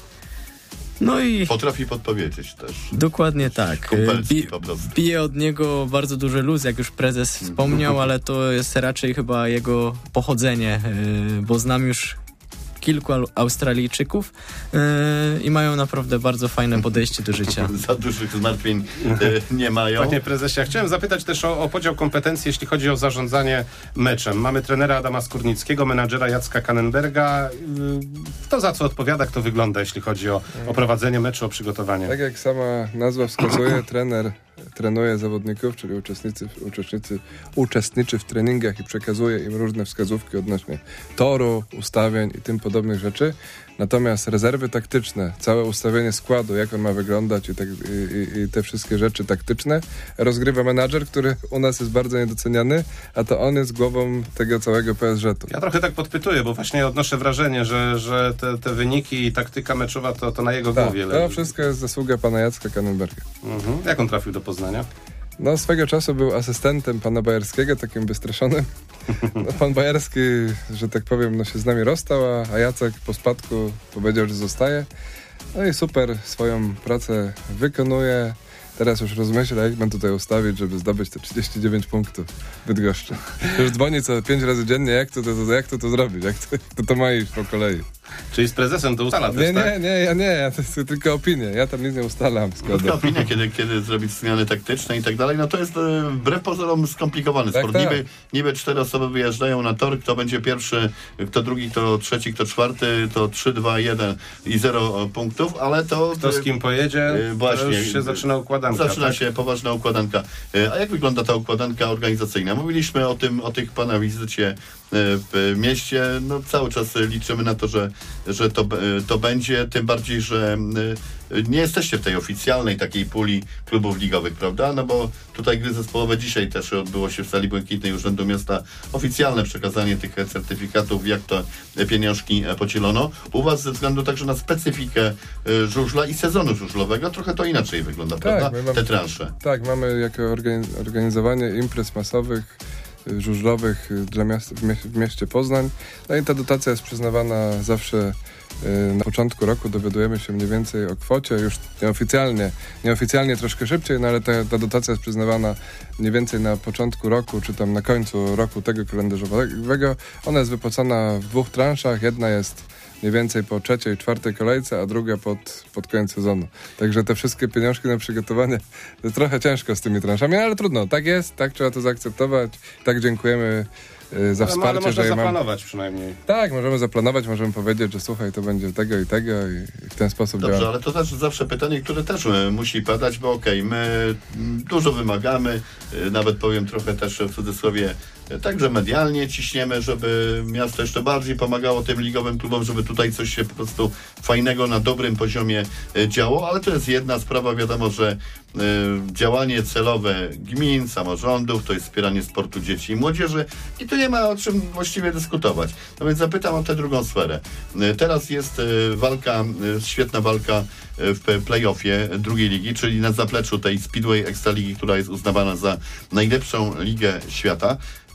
potrafi podpowiedzieć też. Dokładnie tak. Kumpelski po prostu. Bije od niego bardzo duży luz, jak już prezes wspomniał, ale to jest raczej chyba jego pochodzenie, bo znam już kilku Australijczyków i mają naprawdę bardzo fajne podejście do życia. Za dużych zmartwień nie mają. Panie prezesie, chciałem zapytać też o podział kompetencji, jeśli chodzi o zarządzanie meczem. Mamy trenera Adama Skórnickiego, menadżera Jacka Kannenberga. Kto za co odpowiada, kto wygląda, jeśli chodzi o prowadzenie meczu, o przygotowanie? Tak jak sama nazwa wskazuje, trener trenuje zawodników, czyli uczestniczy w treningach i przekazuje im różne wskazówki odnośnie toru, ustawień i tym podobnych rzeczy. Natomiast rezerwy taktyczne, całe ustawienie składu, jak on ma wyglądać i te wszystkie rzeczy taktyczne rozgrywa menadżer, który u nas jest bardzo niedoceniany, a to on jest głową tego całego PSG-u. Ja trochę tak podpytuję, bo właśnie odnoszę wrażenie, że te wyniki i taktyka meczowa to na jego głowie leży. To wszystko jest zasługa pana Jacka Kannenberga. Jak on trafił do Poznania? No, swego czasu był asystentem pana Bajerskiego, takim wystraszonym. No, pan Bajerski, że tak powiem, się z nami rozstał, a Jacek po spadku powiedział, że zostaje. No i super swoją pracę wykonuje. Teraz już rozmyśla, jak mam tutaj ustawić, żeby zdobyć te 39 punktów w Bydgoszczy. Już dzwoni co 5 razy dziennie, jak to zrobić, jak to ma iść po kolei. Czyli z prezesem to ustala też, tak? Ja to jest tylko opinie, ja tam nic nie ustalam. Tylko opinia, kiedy zrobić zmiany taktyczne i tak dalej, no to jest wbrew pozorom skomplikowany sport. Tak. Niby 4 osoby wyjeżdżają na tor, kto będzie pierwszy, kto drugi, kto trzeci, kto czwarty, to 3, 2, 1 i 0 punktów, ale to... Kto z kim pojedzie, właśnie, to już się zaczyna układanka. Zaczyna się poważna układanka. A jak wygląda ta układanka organizacyjna? Mówiliśmy o tych pana wizycie w mieście. No, cały czas liczymy na to, że że to będzie, tym bardziej, że nie jesteście w tej oficjalnej takiej puli klubów ligowych, prawda? No bo tutaj gry zespołowe dzisiaj też odbyło się w sali Błękitnej Urzędu Miasta oficjalne przekazanie tych certyfikatów, jak to pieniążki podzielono. U was ze względu także na specyfikę żużla i sezonu żużlowego trochę to inaczej wygląda, prawda? Te transze. Tak, mamy jako organizowanie imprez masowych, żużlowych dla miasta, w mieście Poznań. No i ta dotacja jest przyznawana zawsze na początku roku, dowiadujemy się mniej więcej o kwocie, już nieoficjalnie troszkę szybciej, no ale ta dotacja jest przyznawana mniej więcej na początku roku, czy tam na końcu roku tego kalendarzowego. Ona jest wypłacana w 2 transzach, jedna jest mniej więcej po 3., 4. kolejce, a druga pod koniec sezonu. Także te wszystkie pieniążki na przygotowanie, to trochę ciężko z tymi transzami, ale trudno, tak jest, tak trzeba to zaakceptować, tak dziękujemy za wsparcie. Ale można zaplanować przynajmniej. Tak, możemy zaplanować, możemy powiedzieć, że słuchaj, to będzie tego i tego i w ten sposób Dobrze, działa. ale to też zawsze pytanie, które też musi padać, bo my dużo wymagamy, nawet powiem trochę też w cudzysłowie, także medialnie ciśniemy, żeby miasto jeszcze bardziej pomagało tym ligowym klubom, żeby tutaj coś się po prostu fajnego na dobrym poziomie działo, ale to jest jedna sprawa, wiadomo, że działanie celowe gmin, samorządów, to jest wspieranie sportu dzieci i młodzieży i tu nie ma o czym właściwie dyskutować. No więc zapytam o tę drugą sferę. Teraz jest walka, świetna walka w play-offie drugiej ligi, czyli na zapleczu tej Speedway Ekstraligi, która jest uznawana za najlepszą ligę świata.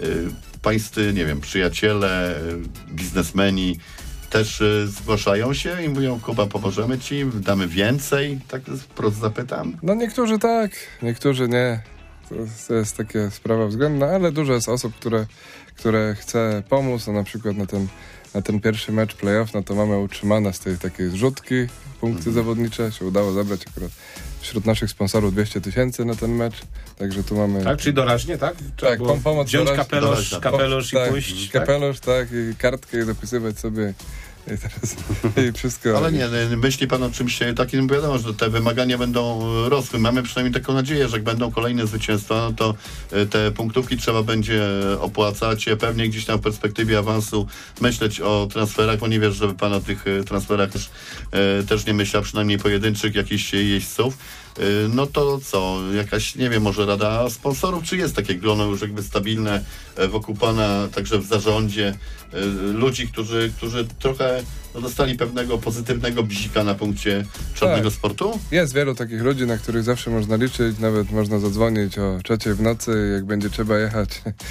Pańscy, nie wiem, przyjaciele, biznesmeni też zgłaszają się i mówią, Kuba, pomożemy ci, damy więcej, tak wprost zapytam. No niektórzy tak, niektórzy nie. To jest taka sprawa względna, ale dużo jest osób, które chce pomóc, na przykład na ten pierwszy mecz play-off, no to mamy utrzymane z tej takiej zrzutki punkty zawodnicze, się udało zabrać akurat wśród naszych sponsorów 200 000 na ten mecz, także tu mamy... Tak, czyli doraźnie, tak? Tak, pomoc wziąć doraźnie. kapelusz i tak, pójść. Kapelusz, tak, i kartkę i zapisywać sobie i teraz i wszystko. Ale nie, myśli pan o czymś takim, wiadomo, że te wymagania będą rosły. Mamy przynajmniej taką nadzieję, że jak będą kolejne zwycięstwa, no to te punktówki trzeba będzie opłacać. Pewnie gdzieś tam w perspektywie awansu myśleć o transferach, bo nie wierzę, żeby pan o tych transferach też nie myślał, przynajmniej pojedynczych jakichś jeźdźców. No to co, jakaś, nie wiem, może rada sponsorów, czy jest takie grono już jakby stabilne wokół pana, także w zarządzie, ludzi, którzy trochę dostali pewnego pozytywnego bzika na punkcie czarnego sportu? Jest wielu takich ludzi, na których zawsze można liczyć, nawet można zadzwonić o 3:00 w nocy, jak będzie trzeba jechać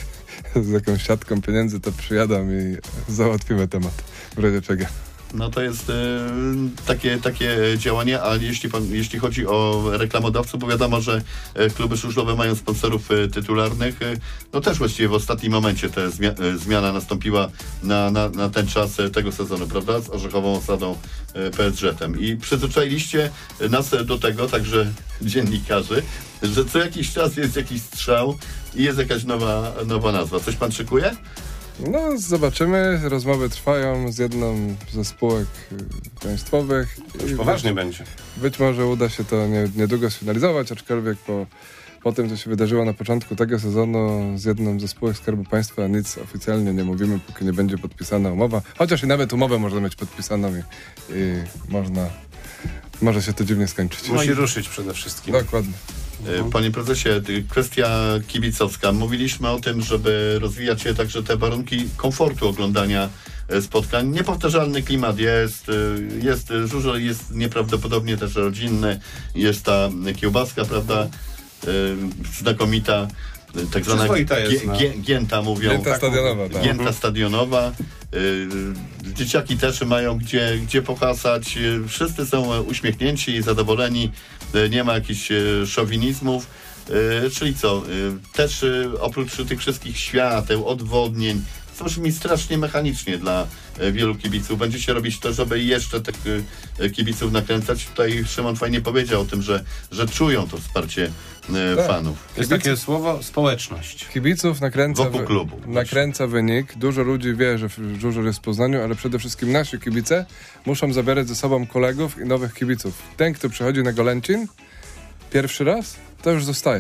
z jakąś siatką pieniędzy, to przyjadam i załatwimy temat w razie czego. No to jest takie działanie, a jeśli chodzi o reklamodawców, bo wiadomo, że kluby żużlowe mają sponsorów tytularnych, no też właściwie w ostatnim momencie ta zmiana nastąpiła na ten czas tego sezonu, prawda? Z orzechową osadą PSŻ-em. I przyzwyczailiście nas do tego, także dziennikarzy, że co jakiś czas jest jakiś strzał i jest jakaś nowa nazwa. Coś pan szykuje? No, zobaczymy. Rozmowy trwają z jedną ze spółek państwowych. Już poważnie będzie. Być może uda się to niedługo sfinalizować, aczkolwiek po tym, co się wydarzyło na początku tego sezonu z jedną ze spółek Skarbu Państwa, nic oficjalnie nie mówimy, póki nie będzie podpisana umowa. Chociaż i nawet umowę można mieć podpisaną i może się to dziwnie skończyć. Musi ruszyć przede wszystkim. Dokładnie. Panie prezesie, kwestia kibicowska. Mówiliśmy o tym, żeby rozwijać się także te warunki komfortu oglądania spotkań. Niepowtarzalny klimat jest żużel jest nieprawdopodobnie też rodzinny. Jest ta kiełbaska, prawda, znakomita. Tak zwana gięta mówią. Gięta stadionowa. Tak. Gięta stadionowa. Dzieciaki też mają gdzie pokazać. Wszyscy są uśmiechnięci i zadowoleni. Nie ma jakichś szowinizmów. Czyli co? Też oprócz tych wszystkich świateł, odwodnień, co brzmi strasznie mechanicznie dla wielu kibiców. Będziecie robić to, żeby jeszcze tych kibiców nakręcać. Tutaj Szymon fajnie powiedział o tym, że czują to wsparcie fanów. Jest takie słowo społeczność. Kibiców wokół klubu. Nakręca wynik. Dużo ludzi wie, że żużel jest w Poznaniu, ale przede wszystkim nasi kibice muszą zabierać ze sobą kolegów i nowych kibiców. Ten, kto przychodzi na Golęcin pierwszy raz, to już zostaje.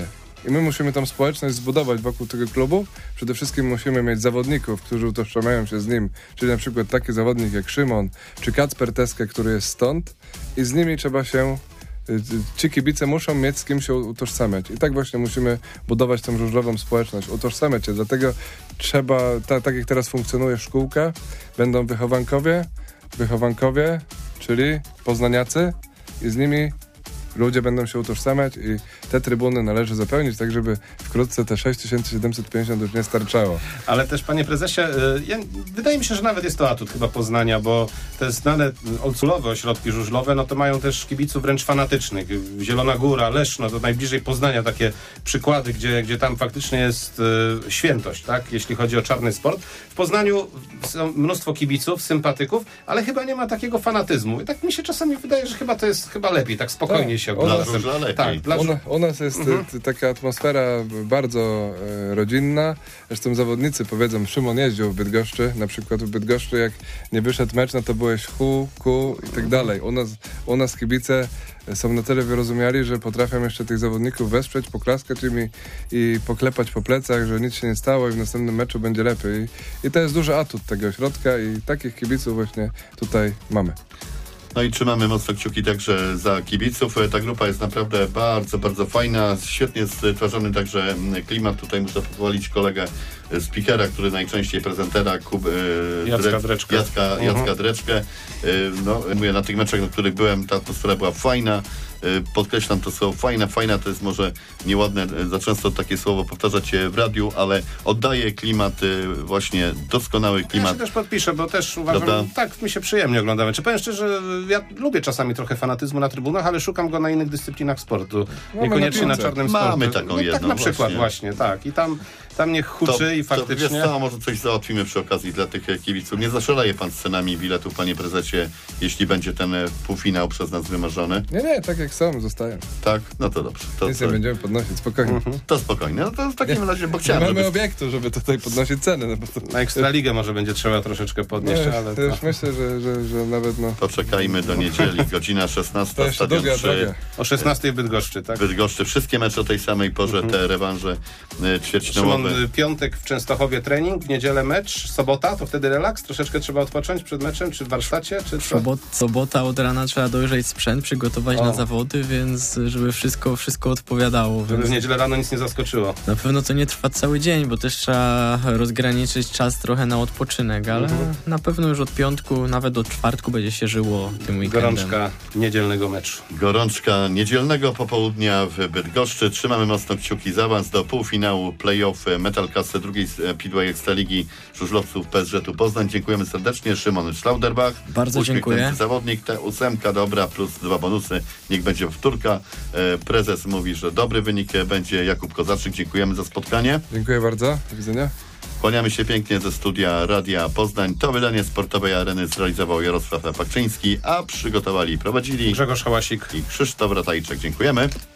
I my musimy tą społeczność zbudować wokół tego klubu. Przede wszystkim musimy mieć zawodników, którzy utożsamiają się z nim, czyli na przykład taki zawodnik jak Szymon, czy Kacper Teske, który jest stąd, i z nimi trzeba się, ci kibice muszą mieć z kim się utożsamiać. I tak właśnie musimy budować tą żużlową społeczność, utożsamiać się. Dlatego trzeba, tak jak teraz funkcjonuje szkółka, będą wychowankowie, czyli poznaniacy, i z nimi ludzie będą się utożsamiać i te trybuny należy zapełnić, tak żeby wkrótce te 6750 już nie starczało. Ale też, panie prezesie, wydaje mi się, że nawet jest to atut chyba Poznania, bo te znane oldschoolowe ośrodki żużlowe, no to mają też kibiców wręcz fanatycznych. Zielona Góra, Leszno, to najbliżej Poznania takie przykłady, gdzie tam faktycznie jest świętość, tak, jeśli chodzi o czarny sport. W Poznaniu są mnóstwo kibiców, sympatyków, ale chyba nie ma takiego fanatyzmu. I tak mi się czasami wydaje, że chyba to jest lepiej, tak spokojnie się ogląda. Tak, u nas jest taka atmosfera bardzo rodzinna. Zresztą zawodnicy powiedzą, Szymon jeździł w Bydgoszczy, na przykład w Bydgoszczy, jak nie wyszedł mecz, no to byłeś ku i tak dalej. U nas kibice są na tyle wyrozumiali, że potrafią jeszcze tych zawodników wesprzeć, poklaskać im i poklepać po plecach, że nic się nie stało i w następnym meczu będzie lepiej. I to jest duży atut tego ośrodka i takich kibiców właśnie tutaj mamy. No i trzymamy mocno kciuki także za kibiców. Ta grupa jest naprawdę bardzo, bardzo fajna. Świetnie stworzony także klimat. Tutaj muszę pochwalić kolegę speakera, który najczęściej prezentera Jacka Dreczkę. No, mówię, na tych meczach, na których byłem, ta atmosfera była fajna. Podkreślam to słowo fajna to jest może nieładne, za często takie słowo powtarzać się w radiu, ale oddaje klimat, właśnie doskonały klimat. Ja się też podpiszę, bo też uważam, tak mi się przyjemnie oglądamy. Czy powiem szczerze, ja lubię czasami trochę fanatyzmu na trybunach, ale szukam go na innych dyscyplinach sportu. Niekoniecznie na czarnym sporcie. Mamy taką jedną. Tak na przykład właśnie, tak. I tam niech huczy i faktycznie... To wiesz co, może coś załatwimy przy okazji dla tych kibiców. Nie zaszaleje pan z cenami biletów, panie prezesie, jeśli będzie ten półfinał przez nas wymarzony? Nie, tak jak są, zostają. Tak? No to dobrze. Nic nie będziemy podnosić, spokojnie. To spokojnie. No to w takim razie, bo chciałem... Nie mamy obiektu, żeby tutaj podnosić ceny. No bo to... Na Ekstraligę może będzie trzeba troszeczkę podnieść, ale... To już myślę, że nawet Poczekajmy do niedzieli, godzina 16, to jeszcze stadion 3. droga. O 16 w Bydgoszczy, tak? Bydgoszczy, wszystkie mecze o tej samej porze, te rewanże ćwierćfinałowe. Szymon, piątek w Częstochowie trening, w niedzielę mecz, sobota, to wtedy relaks? Troszeczkę trzeba odpocząć przed meczem, czy w warsztacie? Czy Sobota od rana trzeba dojrzeć sprzęt, przygotować na zawody, więc żeby wszystko odpowiadało. Żeby w niedzielę rano nic nie zaskoczyło. Na pewno to nie trwa cały dzień, bo też trzeba rozgraniczyć czas trochę na odpoczynek, ale na pewno już od piątku, nawet od czwartku będzie się żyło tym weekendem. Gorączka niedzielnego meczu. Gorączka niedzielnego popołudnia w Bydgoszczy. Trzymamy mocno kciuki za awans do półfinału play-off Metalcast drugiej Speedway Ekstraligi żużlowców PSŻ-u Poznań. Dziękujemy serdecznie. Szymon Schlauderbach. Bardzo dziękuję. Zawodnik, T8 dobra, plus 2 bonusy. Niech będzie powtórka. Prezes mówi, że dobry wynik będzie. Jakub Kozaczyk. Dziękujemy za spotkanie. Dziękuję bardzo. Do widzenia. Kłaniamy się pięknie ze studia Radia Poznań. To wydanie sportowej areny zrealizował Jarosław Pakczyński, a przygotowali i prowadzili Grzegorz Hałasik i Krzysztof Ratajczyk. Dziękujemy.